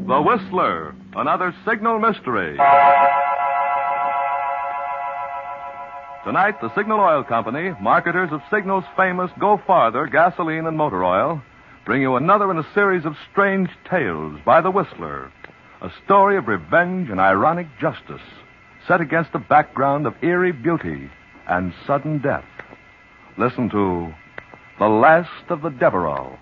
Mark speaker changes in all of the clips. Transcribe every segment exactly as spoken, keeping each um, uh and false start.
Speaker 1: The Whistler, another signal mystery. Tonight, the Signal Oil Company, marketers of Signal's famous Go Farther gasoline and motor oil, bring you another in a series of strange tales by The Whistler, a story of revenge and ironic justice, set against a background of eerie beauty and sudden death. Listen to The Last of the Devereux.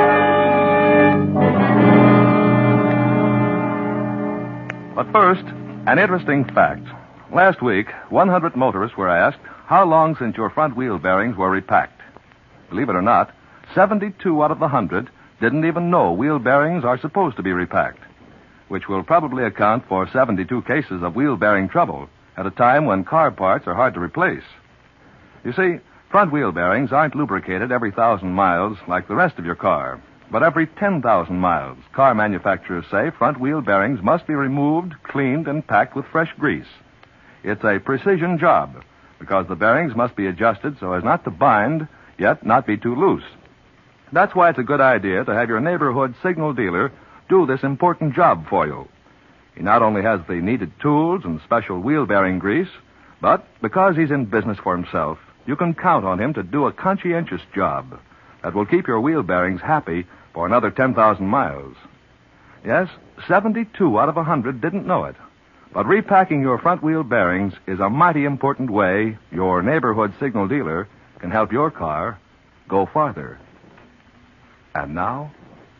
Speaker 1: But first, an interesting fact. Last week, one hundred motorists were asked how long since your front wheel bearings were repacked. Believe it or not, seventy-two out of the one hundred didn't even know wheel bearings are supposed to be repacked, which will probably account for seventy-two cases of wheel bearing trouble at a time when car parts are hard to replace. You see, front wheel bearings aren't lubricated every thousand miles like the rest of your car, but every ten thousand miles. Car manufacturers say front wheel bearings must be removed, cleaned, and packed with fresh grease. It's a precision job because the bearings must be adjusted so as not to bind, yet not be too loose. That's why it's a good idea to have your neighborhood signal dealer do this important job for you. He not only has the needed tools and special wheel bearing grease, but because he's in business for himself, you can count on him to do a conscientious job that will keep your wheel bearings happy for another ten thousand miles. Yes, seventy-two out of one hundred didn't know it. But repacking your front wheel bearings is a mighty important way your neighborhood signal dealer can help your car go farther. And now...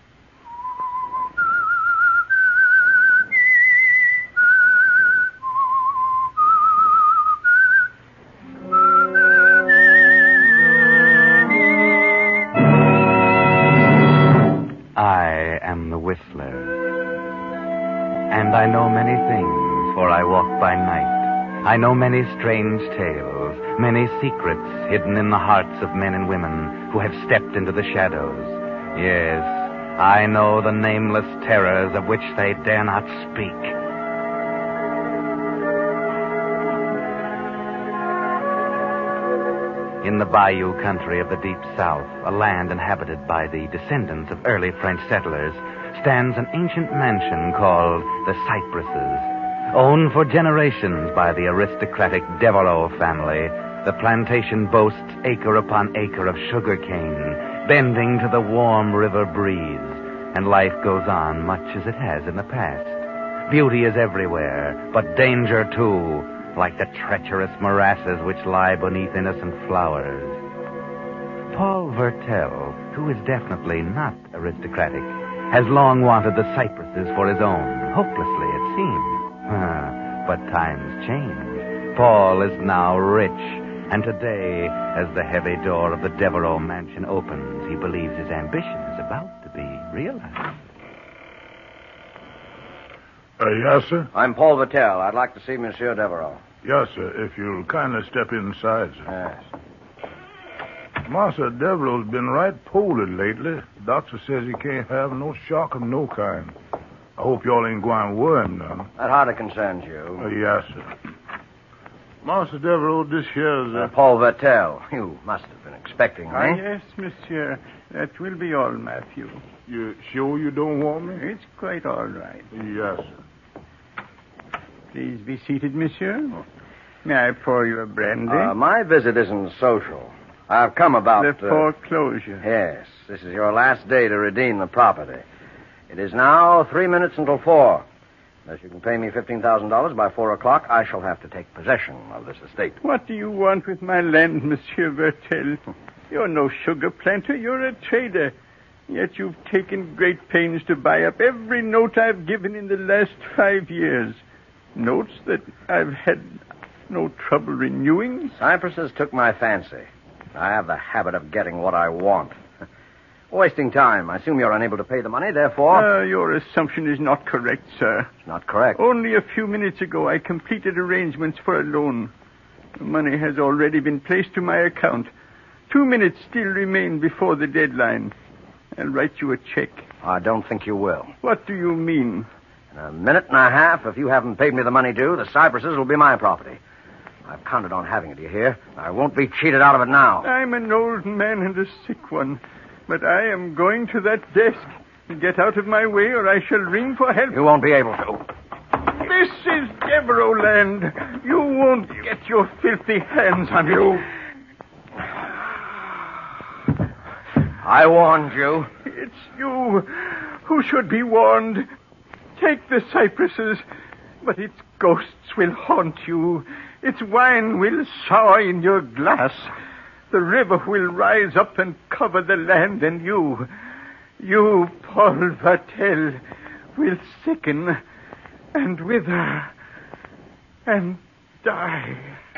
Speaker 2: I am the Whistler, and I know many things. For I walk by night. I know many strange tales, many secrets hidden in the hearts of men and women who have stepped into the shadows. Yes, I know the nameless terrors of which they dare not speak. In the bayou country of the deep south, a land inhabited by the descendants of early French settlers, stands an ancient mansion called the Cypresses. Owned for generations by the aristocratic Devereux family, the plantation boasts acre upon acre of sugar cane, bending to the warm river breeze, and life goes on much as it has in the past. Beauty is everywhere, but danger too, like the treacherous morasses which lie beneath innocent flowers. Paul Vertel, who is definitely not aristocratic, has long wanted the Cypresses for his own, hopelessly it seems. Ah, but times change. Paul is now rich, and today, as the heavy door of the Devereux mansion opens, he believes his ambition is about to be realized.
Speaker 3: Uh, yes, sir?
Speaker 4: I'm Paul Vertel. I'd like to see Monsieur Devereux.
Speaker 3: Yes, sir, if you'll kindly step inside, sir.
Speaker 4: Yes.
Speaker 3: Master Devereux's been right poorly lately. Doctor says he can't have no shock of no kind. I hope y'all ain't going to worry him none.
Speaker 4: That hardly concerns you.
Speaker 3: Uh, yes, sir. Master Devereux, this here's... Uh...
Speaker 4: Uh, Paul Vertel. You must have been expecting me.
Speaker 5: Ah, yes, monsieur. That will be all, Matthew.
Speaker 3: You sure you don't want me?
Speaker 5: It's quite all right.
Speaker 3: Yes, sir.
Speaker 5: Please be seated, monsieur. May I pour you a brandy?
Speaker 4: Uh, my visit isn't social. I've come about...
Speaker 5: The foreclosure.
Speaker 4: Uh, yes. This is your last day to redeem the property. It is now three minutes until four. Unless you can pay me fifteen thousand dollars by four o'clock, I shall have to take possession of this estate.
Speaker 5: What do you want with my land, Monsieur Vertel? You're no sugar planter. You're a trader. Yet you've taken great pains to buy up every note I've given in the last five years. Notes that I've had no trouble renewing.
Speaker 4: Cypresses took my fancy. I have the habit of getting what I want. Wasting time. I assume you're unable to pay the money, therefore...
Speaker 5: Uh, your assumption is not correct, sir.
Speaker 4: It's not correct.
Speaker 5: Only a few minutes ago, I completed arrangements for a loan. The money has already been placed to my account. Two minutes still remain before the deadline. I'll write you a check.
Speaker 4: I don't think you will.
Speaker 5: What do you mean?
Speaker 4: In a minute and a half, if you haven't paid me the money due, the Cypresses will be my property. I've counted on having it, do you hear? I won't be cheated out of it now.
Speaker 5: I'm an old man and a sick one. But I am going to that desk Get out of my way, or I shall ring for help.
Speaker 4: You won't be able to.
Speaker 5: This is Devereaux land. You won't get your filthy hands on you.
Speaker 4: I warned you.
Speaker 5: It's you who should be warned. Take the cypresses, but its ghosts will haunt you. Its wine will sour in your glass. The river will rise up and cover the land, and you, you, Paul Vartel, will sicken and wither and die.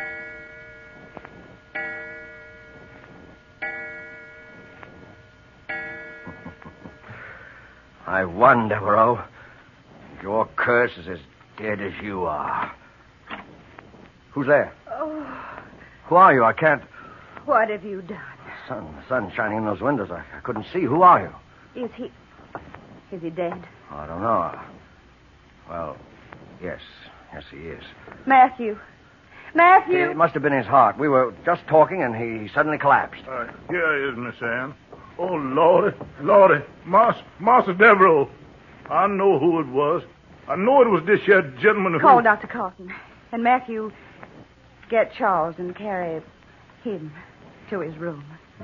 Speaker 4: I won, Devereaux. Your curse is as dead as you are. Who's there?
Speaker 6: Oh,
Speaker 4: Who are you? I can't...
Speaker 6: what have you done?
Speaker 4: The sun, the sun shining in those windows. I, I couldn't see. Who are you?
Speaker 6: Is he... is he dead?
Speaker 4: I don't know. Well, yes. Yes, he is.
Speaker 6: Matthew. Matthew!
Speaker 4: It must have been his heart. We were just talking, and he suddenly collapsed.
Speaker 3: Uh, here is Miss Ann. Oh, Lordy, Lordy. Mas, Master Devereaux. I know who it was. I know it was this here gentleman who...
Speaker 6: Call Doctor Carton. And Matthew, get Charles and carry him to his room.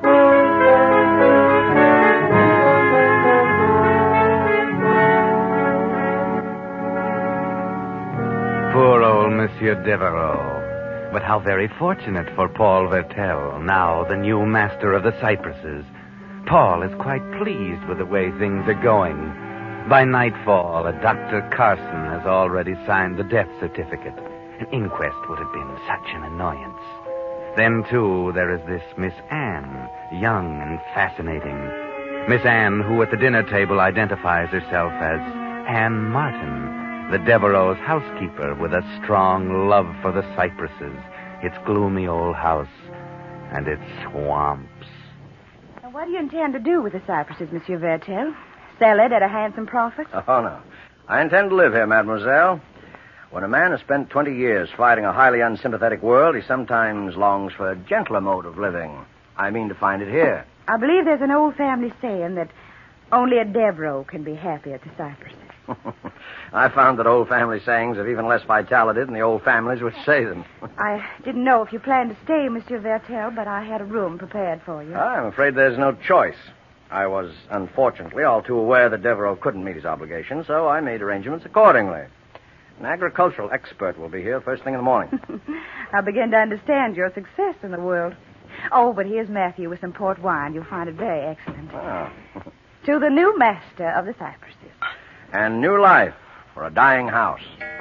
Speaker 2: Poor old Monsieur Devereaux. But how very fortunate for Paul Vartel, now the new master of the cypresses. Paul is quite pleased with the way things are going. By nightfall, a Doctor Carson has already signed the death certificate. An inquest would have been such an annoyance. Then, too, there is this Miss Anne, young and fascinating. Miss Anne, who at the dinner table identifies herself as Anne Martin, the Devereaux's housekeeper with a strong love for the cypresses, its gloomy old house, and its swamps.
Speaker 6: Now, what do you intend to do with the cypresses, Monsieur Vartel? Sell it at a handsome profit?
Speaker 4: Oh, no. I intend to live here, mademoiselle. When a man has spent twenty years fighting a highly unsympathetic world, he sometimes longs for a gentler mode of living. I mean to find it here.
Speaker 6: I believe there's an old family saying that only a Devereaux can be happy at the cypresses.
Speaker 4: I found that old family sayings have even less vitality than the old families which say them.
Speaker 6: I didn't know if you planned to stay, Monsieur Vartel, but I had a room prepared for you.
Speaker 4: I'm afraid there's no choice. I was, unfortunately, all too aware that Devereaux couldn't meet his obligations, so I made arrangements accordingly. An agricultural expert will be here first thing in the morning.
Speaker 6: I begin to understand your success in the world. Oh, but here's Matthew with some port wine. You'll find it very excellent.
Speaker 4: Oh.
Speaker 6: To the new master of the cypresses.
Speaker 4: And new life for a dying house.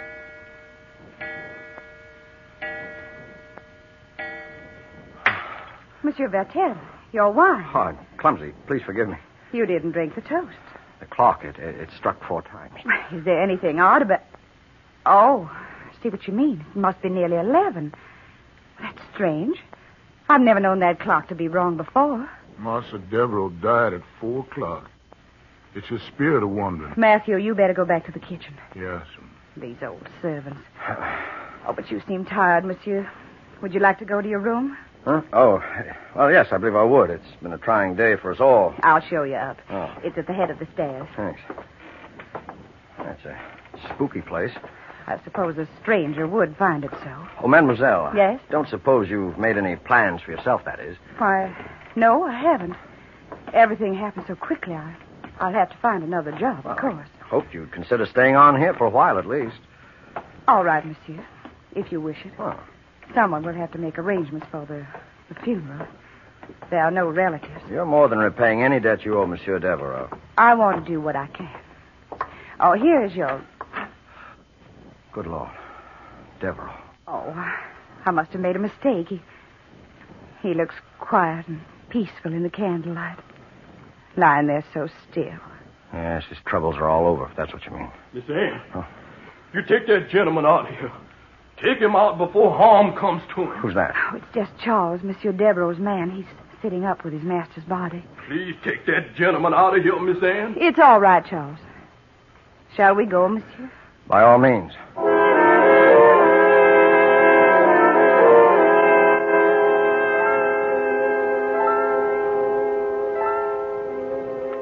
Speaker 6: Monsieur Vartel, your wine.
Speaker 4: Oh, I'm clumsy. Please forgive me.
Speaker 6: You didn't drink the toast.
Speaker 4: The clock, it, it, it struck four times.
Speaker 6: Is there anything odd about... Oh, I see what you mean. It must be nearly eleven. That's strange. I've never known that clock to be wrong before.
Speaker 3: Master Devereaux died at four o'clock. It's his spirit of wandering.
Speaker 6: Matthew, you better go back to the kitchen.
Speaker 3: Yes.
Speaker 6: These old servants. Oh, but you seem tired, monsieur. Would you like to go to your room?
Speaker 4: Huh? Oh, well, yes, I believe I would. It's been a trying day for us all.
Speaker 6: I'll show you up.
Speaker 4: Oh.
Speaker 6: It's at the head of the stairs.
Speaker 4: Thanks. That's a spooky place.
Speaker 6: I suppose a stranger would find it so.
Speaker 4: Oh, mademoiselle.
Speaker 6: Yes?
Speaker 4: I don't suppose you've made any plans for yourself, that is.
Speaker 6: Why, no, I haven't. Everything happened so quickly, I, I'll have to find another job,
Speaker 4: Well,
Speaker 6: of course.
Speaker 4: I hoped you'd consider staying on here for a while at least.
Speaker 6: All right, monsieur, if you wish it.
Speaker 4: Oh.
Speaker 6: Someone will have to make arrangements for the, the funeral. There are no relatives.
Speaker 4: You're more than repaying any debt you owe Monsieur Devereaux.
Speaker 6: I want to do what I can. Oh, here's your...
Speaker 4: Good Lord. Devereaux.
Speaker 6: Oh, I must have made a mistake. He, he looks quiet and peaceful in the candlelight. Lying there so still.
Speaker 4: Yes, his troubles are all over, if that's what you mean.
Speaker 7: Miss Anne, oh. You take that gentleman out of here. Take him out before harm comes to him.
Speaker 4: Who's that?
Speaker 6: Oh, it's just Charles, Monsieur Devereaux's man. He's sitting up with his master's body.
Speaker 7: Please take that gentleman out of here, Miss Anne.
Speaker 6: It's all right, Charles. Shall we go, monsieur?
Speaker 4: By all means.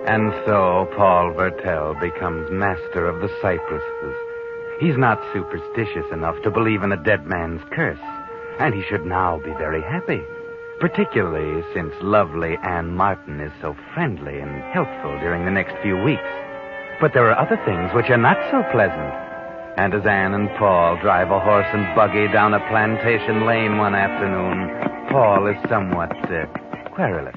Speaker 2: And so Paul Vertel becomes master of the cypresses. He's not superstitious enough to believe in a dead man's curse, and he should now be very happy, particularly since lovely Anne Martin is so friendly and helpful during the next few weeks. But there are other things which are not so pleasant. And as Anne and Paul drive a horse and buggy down a plantation lane one afternoon, Paul is somewhat uh, querulous.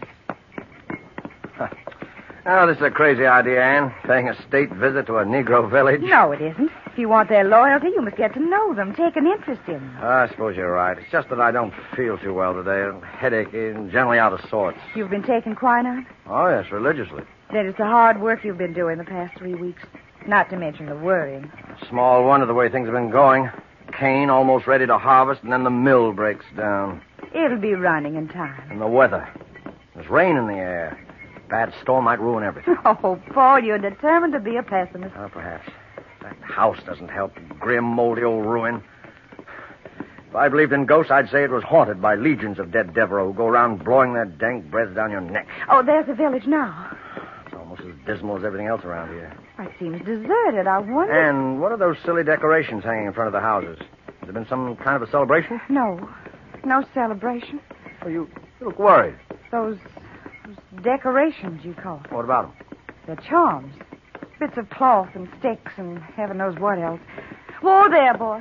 Speaker 4: Oh, this is a crazy idea, Anne. Paying a state visit to a Negro village.
Speaker 6: No, it isn't. If you want their loyalty, you must get to know them, take an interest in them.
Speaker 4: Uh, I suppose you're right. It's just that I don't feel too well today. I'm headachy and generally out of sorts.
Speaker 6: You've been taking quinine?
Speaker 4: Oh, yes, religiously.
Speaker 6: Then it's the hard work you've been doing the past three weeks. Not to mention the worrying.
Speaker 4: Small wonder the way things have been going. Cane almost ready to harvest, and then the mill breaks down.
Speaker 6: It'll be running in time.
Speaker 4: And the weather. There's rain in the air. Bad storm might ruin everything.
Speaker 6: Oh, Paul, you're determined to be a pessimist.
Speaker 4: Oh, perhaps. That house doesn't help. Grim, moldy old ruin. If I believed in ghosts, I'd say it was haunted by legions of dead Devereaux who go around blowing their dank breaths down your neck.
Speaker 6: Oh, there's the village now.
Speaker 4: It's almost as dismal as everything else around here.
Speaker 6: It seems deserted. I wonder...
Speaker 4: And what are those silly decorations hanging in front of the houses? Has there been some kind of a celebration?
Speaker 6: No. No celebration.
Speaker 4: Oh, you, you look worried.
Speaker 6: Those, those decorations, you call them.
Speaker 4: What about them?
Speaker 6: They're charms. Bits of cloth and sticks and heaven knows what else. Whoa there, boy.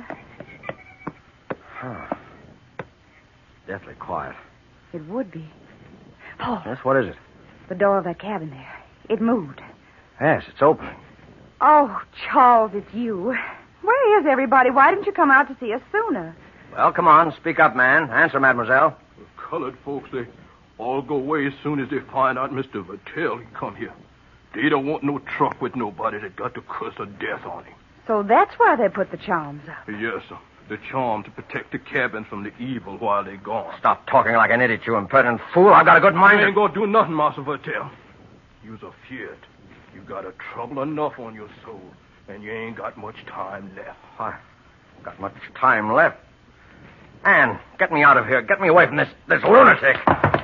Speaker 4: Huh. Deathly quiet.
Speaker 6: It would be. Paul.
Speaker 4: Yes, what is it?
Speaker 6: The door of that cabin there. It moved.
Speaker 4: Yes, it's opening.
Speaker 6: Oh, Charles, it's you. Where is everybody? Why didn't you come out to see us sooner?
Speaker 4: Well, come on. Speak up, man. Answer, mademoiselle.
Speaker 7: The colored folks, they all go away as soon as they find out Mister Vertel he come here. They don't want no truck with nobody that got the curse of death on him.
Speaker 6: So that's why they put the charms up.
Speaker 7: Yes, sir. The charm to protect the cabin from the evil while they're gone.
Speaker 4: Stop talking like an idiot, you impertinent fool. I've got a good mind.
Speaker 7: You ain't gonna do nothing, Master Vertel. You's afeard. You got a trouble enough on your soul, and you ain't got much time left.
Speaker 4: I got much time left. Anne, get me out of here. Get me away from this, this lunatic.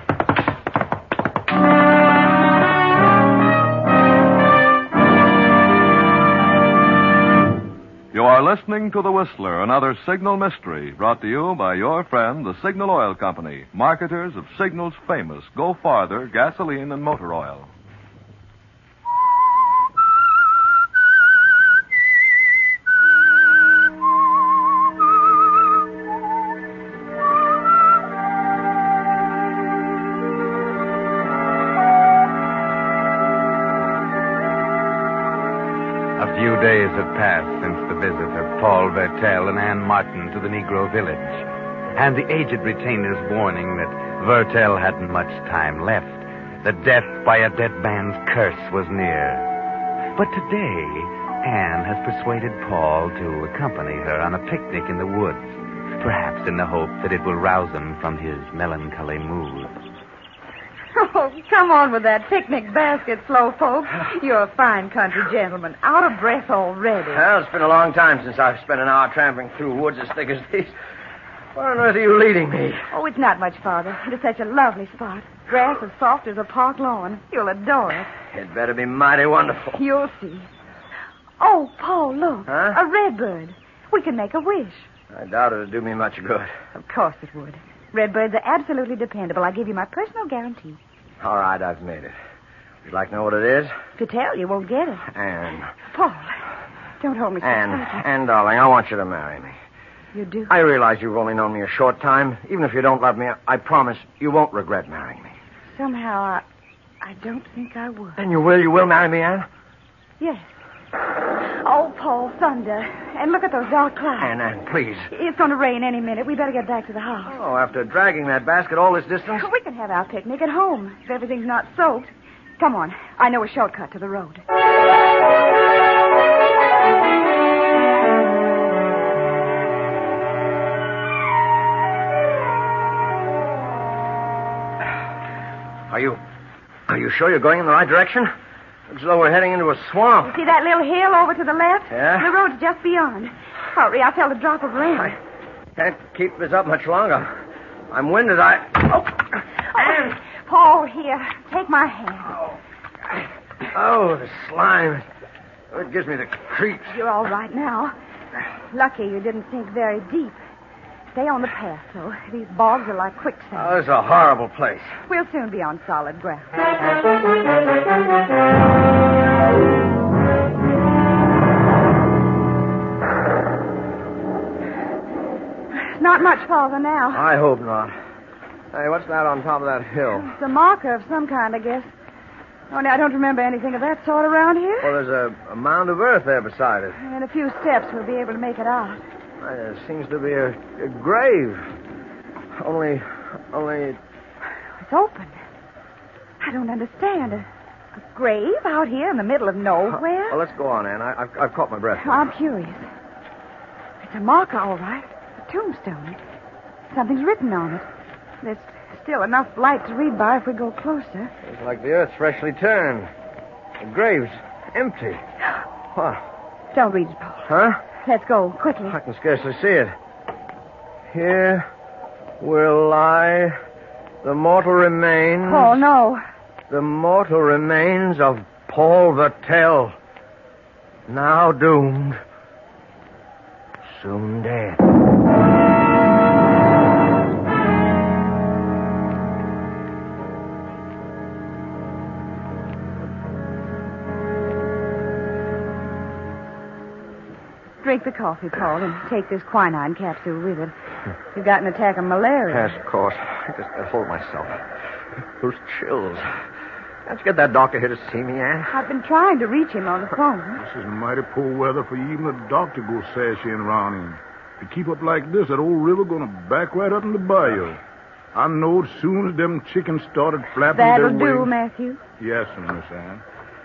Speaker 1: You are listening to The Whistler, another Signal mystery, brought to you by your friend, the Signal Oil Company, marketers of Signal's famous Go Farther gasoline and motor oil.
Speaker 2: A few days have passed since the visit of Paul Vertel and Anne Martin to the Negro village, and the aged retainer's warning that Vertel hadn't much time left, that death by a dead man's curse was near. But today, Anne has persuaded Paul to accompany her on a picnic in the woods, perhaps in the hope that it will rouse him from his melancholy mood.
Speaker 6: Oh, come on with that picnic basket, slowpoke. You're a fine country gentleman. Out of breath already.
Speaker 4: Well, it's been a long time since I've spent an hour tramping through woods as thick as these. Where on earth are you leading me?
Speaker 6: Oh, it's not much farther. It's such a lovely spot. Grass as soft as a park lawn. You'll adore it.
Speaker 4: It better be mighty wonderful.
Speaker 6: You'll see. Oh, Paul, look.
Speaker 4: Huh?
Speaker 6: A redbird. We can make a wish.
Speaker 4: I doubt it'll do me much good.
Speaker 6: Of course it would. Redbirds are absolutely dependable. I give you my personal guarantee.
Speaker 4: All right, I've made it. Would you like to know what it is?
Speaker 6: To tell, you won't get it.
Speaker 4: Anne.
Speaker 6: Paul, don't hold me so
Speaker 4: Anne,
Speaker 6: tightly.
Speaker 4: Anne, darling, I want you to marry me.
Speaker 6: You do?
Speaker 4: I realize you've only known me a short time. Even if you don't love me, I promise you won't regret marrying me.
Speaker 6: Somehow, I, I don't think I would.
Speaker 4: Then you will, you will marry me, Anne?
Speaker 6: Yes. Oh, Paul, thunder. And look at those dark clouds.
Speaker 4: Anne, Anne, please.
Speaker 6: It's going to rain any minute. We better get back to the house.
Speaker 4: Oh, after dragging that basket all this distance?
Speaker 6: We can have our picnic at home if everything's not soaked. Come on. I know a shortcut to the road.
Speaker 4: Are you... Are you sure you're going in the right direction? Looks as though we're heading into a swamp.
Speaker 6: You see that little hill over to the left?
Speaker 4: Yeah?
Speaker 6: The road's just beyond. Hurry, I felt a drop of rain.
Speaker 4: I can't keep this up much longer. I'm winded. I... Oh!
Speaker 6: Oh, Paul, here. Take my hand.
Speaker 4: Oh. Oh, the slime. It gives me the creeps.
Speaker 6: You're all right now. Lucky you didn't sink very deep. Stay on the path, though. These bogs are like quicksand.
Speaker 4: Oh, this is a horrible place.
Speaker 6: We'll soon be on solid ground. Not much farther now.
Speaker 4: I hope not. Hey, what's that on top of that hill?
Speaker 6: It's a marker of some kind, I guess. Only I don't remember anything of that sort around here.
Speaker 4: Well, there's a, a mound of earth there beside it.
Speaker 6: In a few steps, we'll be able to make it out.
Speaker 4: Uh, There seems to be a, a grave. Only, only...
Speaker 6: It's open. I don't understand. A, a grave out here in the middle of nowhere?
Speaker 4: Well, let's go on, Ann. I, I've, I've caught my breath.
Speaker 6: I'm curious. It's a marker, all right. A tombstone. Something's written on it. There's still enough light to read by if we go closer.
Speaker 4: It's like the earth's freshly turned. The grave's empty. What?
Speaker 6: Don't read it, Paul.
Speaker 4: Huh?
Speaker 6: Let's go, quickly.
Speaker 4: I can scarcely see it. Here will lie the mortal remains...
Speaker 6: Paul, no.
Speaker 4: The mortal remains of Paul Vertel. Now doomed. Soon dead.
Speaker 6: Drink the coffee, Paul, and take this quinine capsule with it. You've got an attack of malaria.
Speaker 4: Yes, of course. I just can't hold myself. Those chills. Can't you get that doctor here to see me, Ann?
Speaker 6: I've been trying to reach him on the phone.
Speaker 3: This is mighty poor weather for even a doctor to go sashing around in. To keep up like this, that old river gonna back right up in the bayou. I know as soon as them chickens started flapping
Speaker 6: That'll
Speaker 3: their
Speaker 6: do,
Speaker 3: wings...
Speaker 6: Matthew.
Speaker 3: Yes, Miss Ann.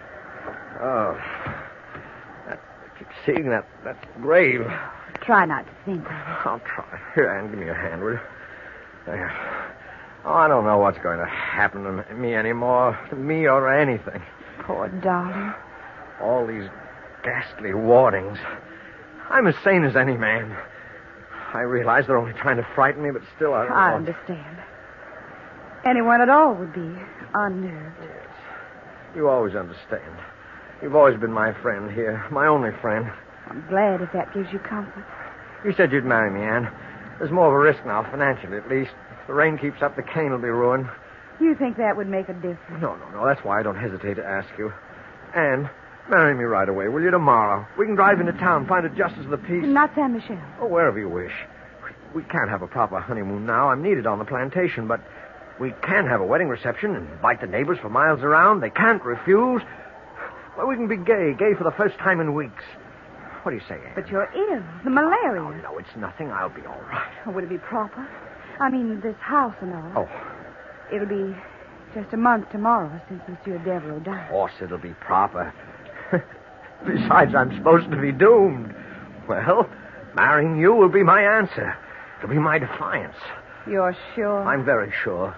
Speaker 4: Oh. That, I keep seeing that, that grave.
Speaker 6: Try not to think of it.
Speaker 4: I'll try. Here, Ann, give me your hand, will you? There. Oh, I don't know what's going to happen to me anymore. To me or anything.
Speaker 6: Poor darling.
Speaker 4: All these ghastly warnings. I'm as sane as any man. I realize they're only trying to frighten me, but still I don't
Speaker 6: I
Speaker 4: know.
Speaker 6: understand. Anyone at all would be unnerved.
Speaker 4: Yes. You always understand. You've always been my friend here. My only friend.
Speaker 6: I'm glad if that gives you comfort.
Speaker 4: You said you'd marry me, Ann. There's more of a risk now, financially at least. If the rain keeps up, the cane will be ruined.
Speaker 6: You think that would make a difference?
Speaker 4: No, no, no. That's why I don't hesitate to ask you. Ann, marry me right away, will you, tomorrow? We can drive into town, find a justice of the peace.
Speaker 6: Not San Michelle.
Speaker 4: Oh, wherever you wish. We can't have a proper honeymoon now. I'm needed on the plantation, but we can have a wedding reception and invite the neighbors for miles around. They can't refuse. Well, we can be gay, gay for the first time in weeks. What do you say, Ann?
Speaker 6: But you're ill. The malaria.
Speaker 4: Oh, no, it's nothing. I'll be all right.
Speaker 6: Oh, would it be proper? I mean, this house and all.
Speaker 4: Oh,
Speaker 6: It'll be just a month tomorrow since Monsieur Devereaux died.
Speaker 4: of course it'll be proper. Besides, I'm supposed to be doomed. Well, marrying you will be my answer. It'll be my defiance.
Speaker 6: You're sure?
Speaker 4: I'm very sure.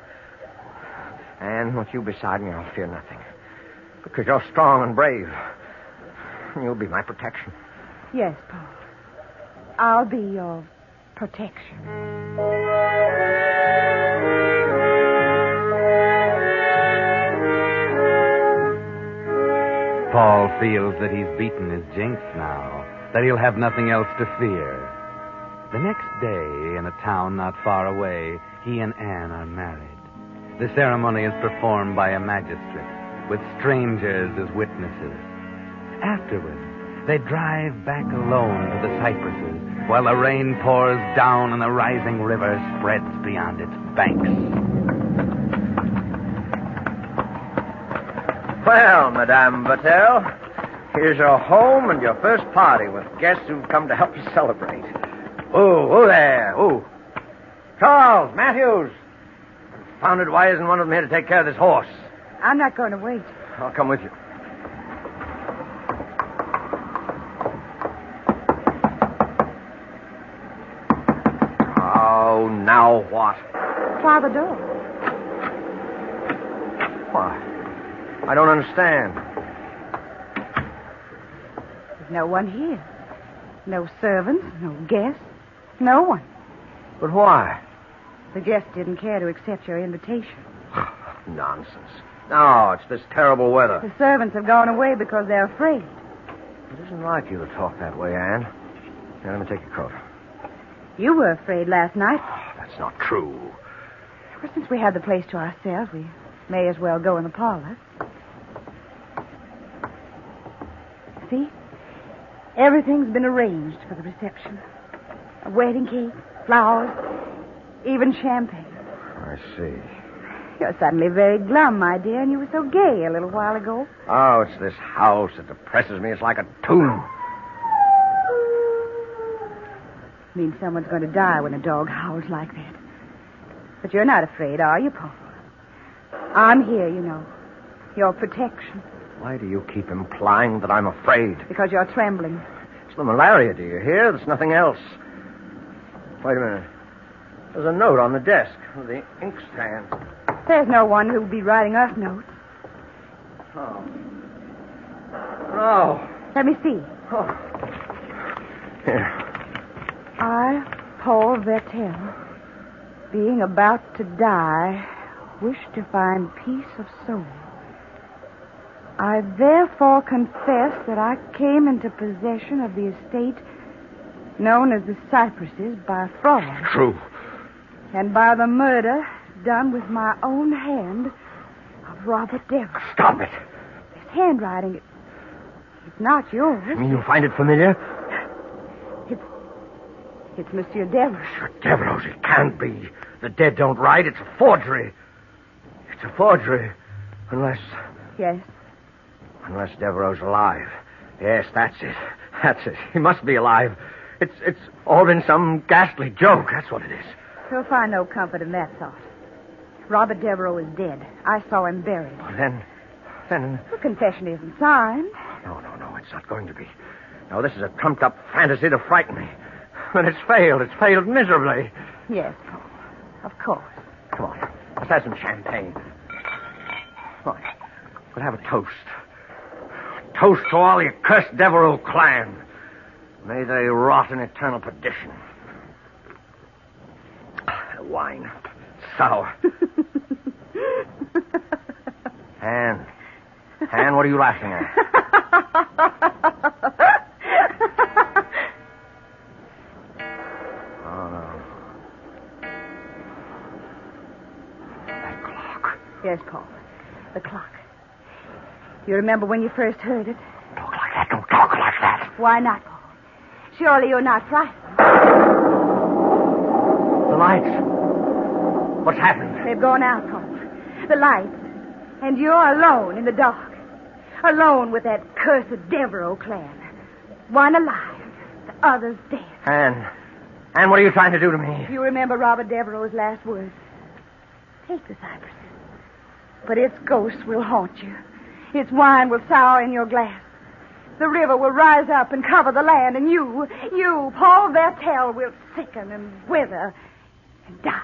Speaker 4: And with you beside me, I'll fear nothing. Because you're strong and brave. You'll be my protection.
Speaker 6: Yes, Paul. I'll be your protection.
Speaker 2: Paul feels that he's beaten his jinx now, that he'll have nothing else to fear. The next day, in a town not far away, he and Anne are married. The ceremony is performed by a magistrate, with strangers as witnesses. Afterward, they drive back alone to the cypresses, while the rain pours down and the rising river spreads beyond its banks.
Speaker 4: Well, Madame Vattel, here's your home and your first party with guests who've come to help you celebrate. Oh, oh there, oh. Charles, Matthews. Confounded, why isn't one of them here to take care of this horse?
Speaker 6: I'm not going to wait.
Speaker 4: I'll come with you. Oh, now what?
Speaker 6: Try the door.
Speaker 4: Why? I don't understand.
Speaker 6: There's no one here. No servants, no guests, no one.
Speaker 4: But why?
Speaker 6: The guests didn't care to accept your invitation.
Speaker 4: Nonsense. No, it's this terrible weather.
Speaker 6: The servants have gone away because they're afraid.
Speaker 4: It isn't like you to talk that way, Anne. Here, let me take your coat.
Speaker 6: You were afraid last night.
Speaker 4: Oh, that's not true.
Speaker 6: Well, since we have the place to ourselves, we may as well go in the parlor. See? Everything's been arranged for the reception. A wedding cake, flowers, even champagne.
Speaker 4: I see.
Speaker 6: You're suddenly very glum, my dear, and you were so gay a little while ago.
Speaker 4: Oh, it's this house that depresses me. It's like a tomb.
Speaker 6: Means someone's going to die when a dog howls like that. But you're not afraid, are you, Paul? I'm here, you know. Your protection.
Speaker 4: Why do you keep implying that I'm afraid?
Speaker 6: Because you're trembling.
Speaker 4: It's the malaria, do you hear? There's nothing else. Wait a minute. There's a note on the desk with the inkstand.
Speaker 6: There's no one who'll be writing us notes.
Speaker 4: Oh. No.
Speaker 6: Let me see.
Speaker 4: Oh. Here.
Speaker 6: I, Paul Vertel, being about to die, wish to find peace of soul. I therefore confess that I came into possession of the estate known as the Cypresses by fraud.
Speaker 4: True.
Speaker 6: And by the murder done with my own hand of Robert Devereux.
Speaker 4: Stop it.
Speaker 6: This handwriting, it, it's not yours.
Speaker 4: You mean you find it familiar?
Speaker 6: It's, it's Monsieur Devereux.
Speaker 4: Monsieur Devereux, it can't be. The dead don't write. It's a forgery. It's a forgery. Unless...
Speaker 6: Yes.
Speaker 4: Unless Devereux's alive. Yes, that's it. That's it. He must be alive. It's it's all been some ghastly joke. That's what it is.
Speaker 6: You'll find no comfort in that thought. Robert Devereux is dead. I saw him buried.
Speaker 4: Well, then, then...
Speaker 6: The confession isn't signed.
Speaker 4: No, no, no, it's not going to be. No, this is a trumped-up fantasy to frighten me. But it's failed. It's failed miserably.
Speaker 6: Yes, Paul. Of course.
Speaker 4: Come on. Let's have some champagne. Come on. We'll have a toast. A toast to all the accursed Devereux clan. May they rot in eternal perdition. Wine. Sour. Anne. Anne, what are you laughing at? Oh, no. That clock.
Speaker 6: Yes, Paul. The clock. Do you remember when you first heard it?
Speaker 4: Talk like that. Don't talk like that.
Speaker 6: Why not, Paul? Surely you're not frightened.
Speaker 4: The lights. What's happened?
Speaker 6: They've gone out, Paul. The lights. And you're alone in the dark. Alone with that cursed Devereux clan. One alive, the other's dead.
Speaker 4: Anne. Anne, what are you trying to do to me?
Speaker 6: You remember Robert Devereux's last words. Take the cypresses. But its ghost will haunt you. Its wine will sour in your glass. The river will rise up and cover the land, and you, you, Paul Vertel, will sicken and wither and die.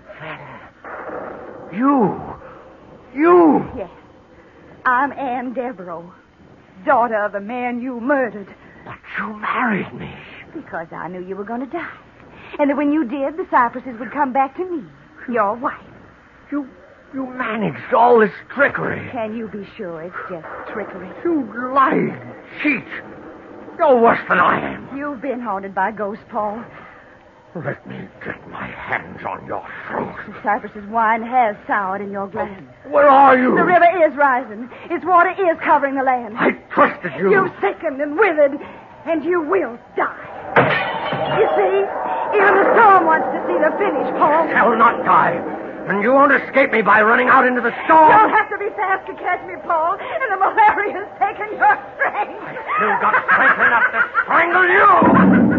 Speaker 4: You. You.
Speaker 6: Yes. I'm Anne Devereux, daughter of the man you murdered.
Speaker 4: But you married me.
Speaker 6: Because I knew you were going to die. And that when you did, the cypresses would come back to me, your wife.
Speaker 4: You you managed all this trickery.
Speaker 6: Can you be sure it's just trickery?
Speaker 4: You lying cheat. You're worse than I am.
Speaker 6: You've been haunted by ghosts, Paul.
Speaker 4: Let me get my hands on your throat.
Speaker 6: The cypress's wine has soured in your glass.
Speaker 4: Where are you?
Speaker 6: The river is rising. Its water is covering the land.
Speaker 4: I trusted you.
Speaker 6: You sickened and withered, and you will die. You see, even the storm wants to see the finish, Paul.
Speaker 4: Shall not die. And you won't escape me by running out into the storm.
Speaker 6: You'll have to be fast to catch me, Paul, and the malaria's taken your strength.
Speaker 4: I still got strength enough to strangle you.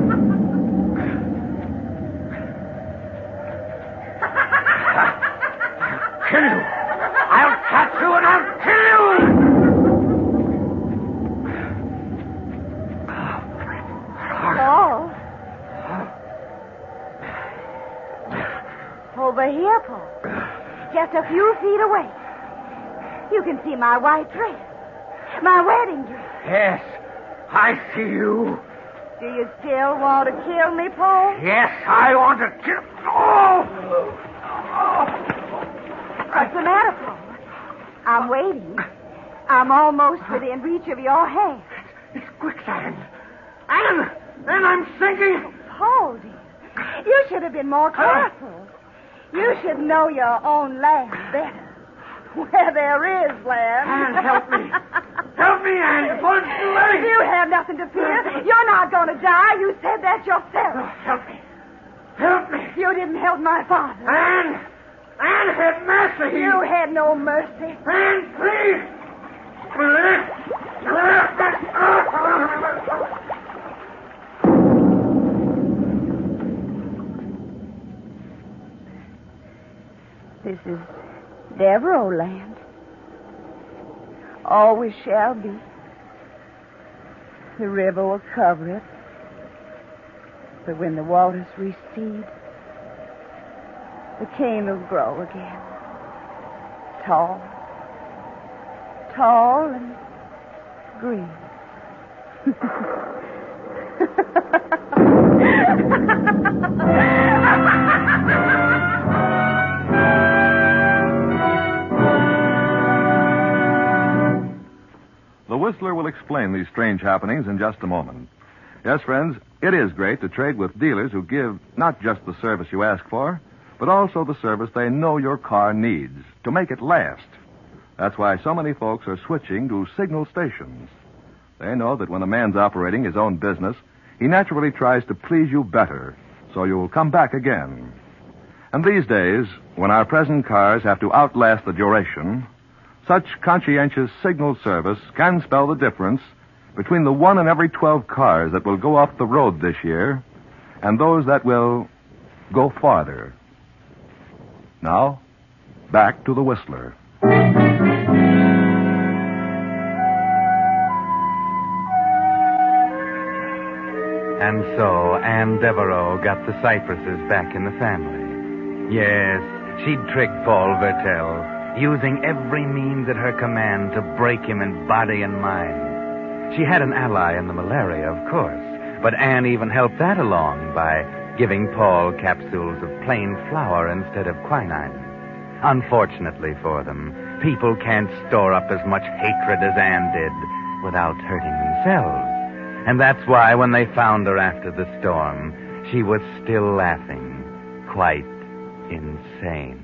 Speaker 4: Kill you. I'll catch you and I'll kill you.
Speaker 6: Paul. Over here, Paul. Just a few feet away. You can see my white dress. My wedding dress.
Speaker 4: Yes, I see you.
Speaker 6: Do you still want to kill me, Paul?
Speaker 4: Yes, I want to kill... Oh!
Speaker 6: What's the matter, Paul? I'm waiting. I'm almost within reach of your hand.
Speaker 4: It's quicksand. Anne! Anne, I'm sinking!
Speaker 6: Paul, dear, you should have been more careful. You should know your own land better. Where there is land.
Speaker 4: Anne, help me. Help me, Anne, before it's too late.
Speaker 6: You have nothing to fear. You're not going to die. You said that yourself.
Speaker 4: Oh, help me. Help me.
Speaker 6: You didn't help my father.
Speaker 4: Anne! Anne, have mercy.
Speaker 6: You had no mercy.
Speaker 4: Anne, please.
Speaker 6: This is Devereaux land. Always shall be. The river will cover it. But when the waters recede, the cane will grow again. Tall. Tall and green.
Speaker 1: The Whistler will explain these strange happenings in just a moment. Yes, friends, it is great to trade with dealers who give not just the service you ask for, but also the service they know your car needs to make it last. That's why so many folks are switching to Signal stations. They know that when a man's operating his own business, he naturally tries to please you better, so you'll come back again. And these days, when our present cars have to outlast the duration, such conscientious Signal service can spell the difference between the one in every twelve cars that will go off the road this year and those that will go farther. Now, back to the Whistler.
Speaker 2: And so Anne Devereaux got the Cypresses back in the family. Yes, she'd tricked Paul Vertel, using every means at her command to break him in body and mind. She had an ally in the malaria, of course, but Anne even helped that along by giving Paul capsules of plain flour instead of quinine. Unfortunately for them, people can't store up as much hatred as Anne did without hurting themselves. And that's why when they found her after the storm, she was still laughing, quite insane.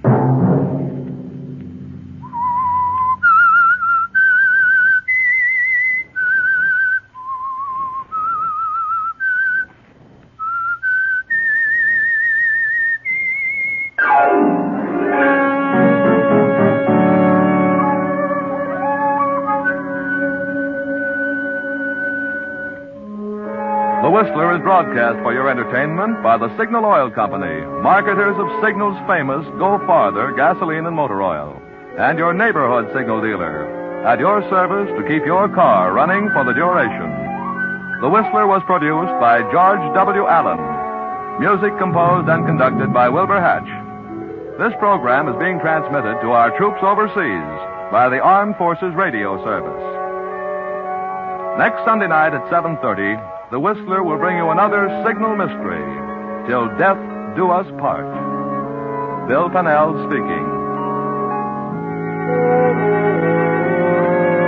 Speaker 1: The Whistler is broadcast for your entertainment by the Signal Oil Company, marketers of Signal's famous Go Farther gasoline and motor oil, and your neighborhood Signal dealer, at your service to keep your car running for the duration. The Whistler was produced by George W. Allen. Music composed and conducted by Wilbur Hatch. This program is being transmitted to our troops overseas by the Armed Forces Radio Service. Next Sunday night at seven thirty, The Whistler will bring you another Signal mystery, Till Death Do Us Part. Bill Pennell speaking.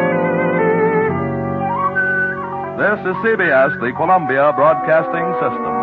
Speaker 1: This is C B S, the Columbia Broadcasting System.